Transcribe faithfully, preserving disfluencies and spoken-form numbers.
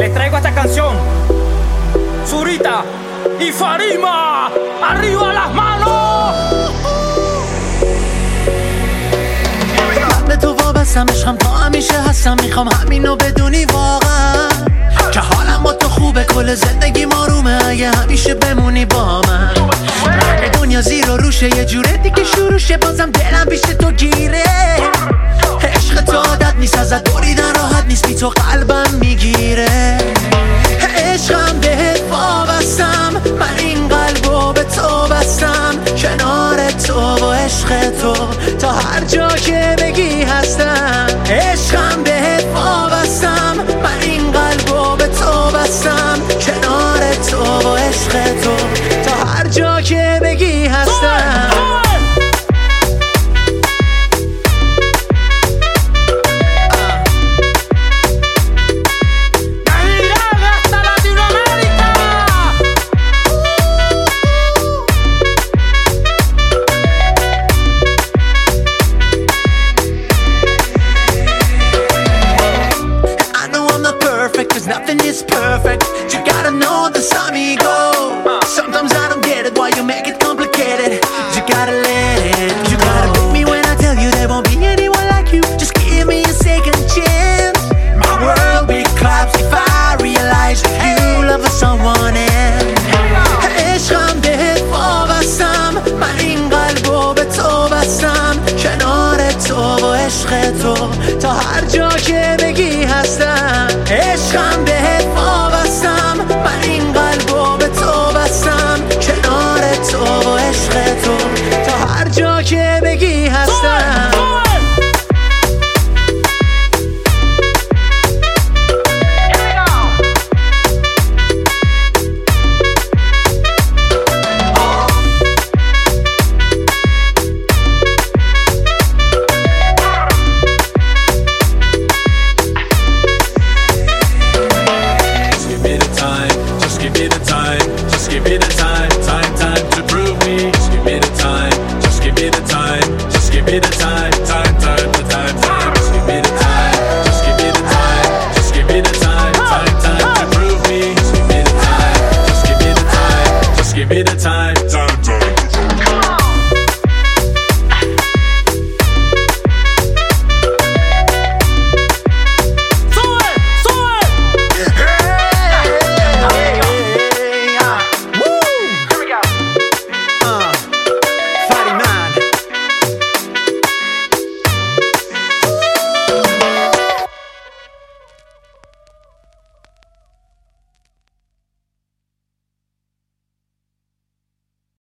Les traigo esta canción. Zurita y Farima, arriba las manos. به تو وابستم عشقم تا همیشه هستم میخوام همینو بدونی واقعا که حالم با تو خوبه کل زندگی آرومه اگه همیشه بمونی با من اگه دنیا زیر و روشه یه جوره دیگه شروع شه بازم دلم پیش تو گیره عشق تو عادت نیست ازت بریدن راحت نیست بی تو قلبم میگیره عشقم بهت وابستم من این قلبو به تو بستم کنار تو و عشق تو تا هر جا که بگی هستم عشقم بهت وابستم من این قلبو به تو بستم کنار تو و عشق تو تا هر جا که بگی هستم Cause nothing is perfect. You gotta know the amigo. Sometimes I don't get it why you make it complicated. You gotta let it. You gotta believe me when I tell you there won't be anyone like you. Just give me a second chance. My world will collapse if I realize you love someone else. عشقم بهت وابستم من این قلبو به تو بستم کنار تو و عشق تو تا هر جا که بگی هستم عشقم